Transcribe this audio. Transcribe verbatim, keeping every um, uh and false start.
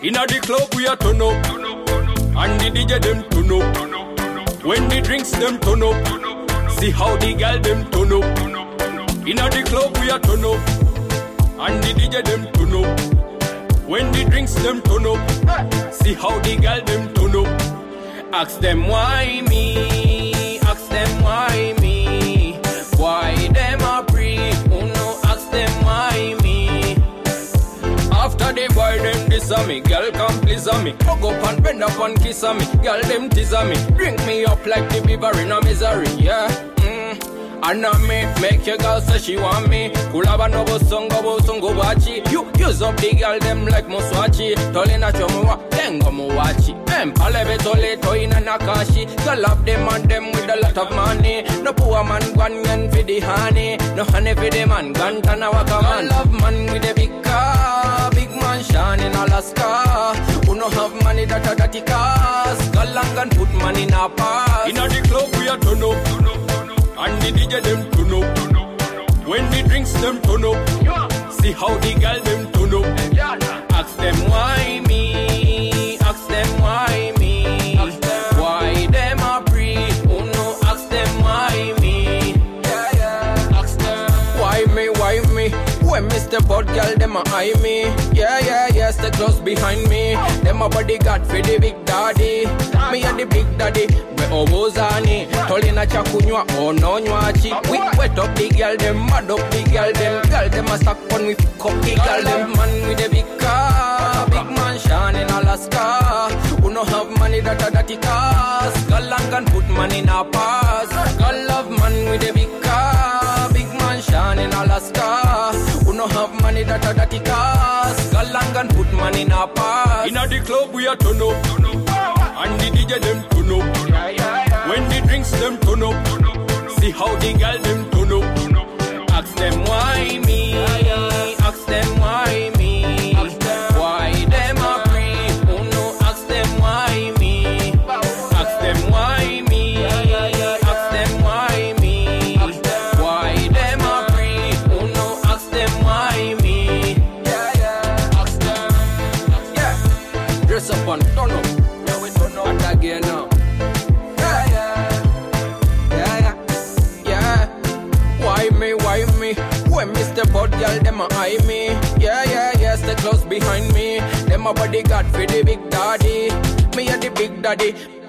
Inna the club we a turn up, and the D J them turn up. When the drinks them turn up, see how the girl them turn up. Inna the club we a turn up, and the D J them turn up. When the drinks them turn up, see how the girl them turn up. Ask them why me, ask them why me, why them a pre, oh no, ask them why me. After the boy them diss a me, girl come please a me, hug up and bend up and kiss a me, girl them tease a me, drink me up like the beaver in a misery, yeah. Mm. And I me make your girl say she want me. Kulaba no bo songo bo songo wachi. You use up the girl them like Muswachi. Tolina chomuwa, tengo muwachi. Em palebe tole toina nakashi. Girl love them and them with a lot of money. No poor man gwan yen for the honey. No honey for the man gwan tana waka man. Love man with a big car, big mansion in Alaska. Who no have money that a dirty cars. Galang and put money in a pass. Inna the club we a turn up, turn up. And the D J them turn up. When the drinks them turn up, see how the girl them turn up. Ask them why me, ask them why me, why them a pre, oh no, ask them why me. Ask them why me, why me. When Mister Bad girl them a eye me, yeah yeah yeah, stay close behind me. Them a bodyguard for the big daddy, me and the big daddy. Obozani, Tolina Chakunywa, oh no nywachi. We wet up the girl, them mad up the girl, them girl, them a stack on with cup the girl, them man with a big car, big mansion in Alaska. Who no have money that a dirty cars, Galang can put money in a pass. Girl love man with a big car, big mansion in Alaska. Who no have money that a dirty cars, Galang can put money in a pass. Inna the club we a turn up, and the D J them turn up. When the drinks them turn up, see how the girl them turn up. Ask them why me, ask them why me, why them a pre, oh no, ask them why me, ask them why me, ask them why me, why them a pre, oh no, ask them why me. Ask them, yeah, dress up and turn up, and again now. When Mister Bad girl, them a eye me. Yeah, yeah, yeah, stay close behind me. Them a bodyguard for the big daddy. Me and the big daddy.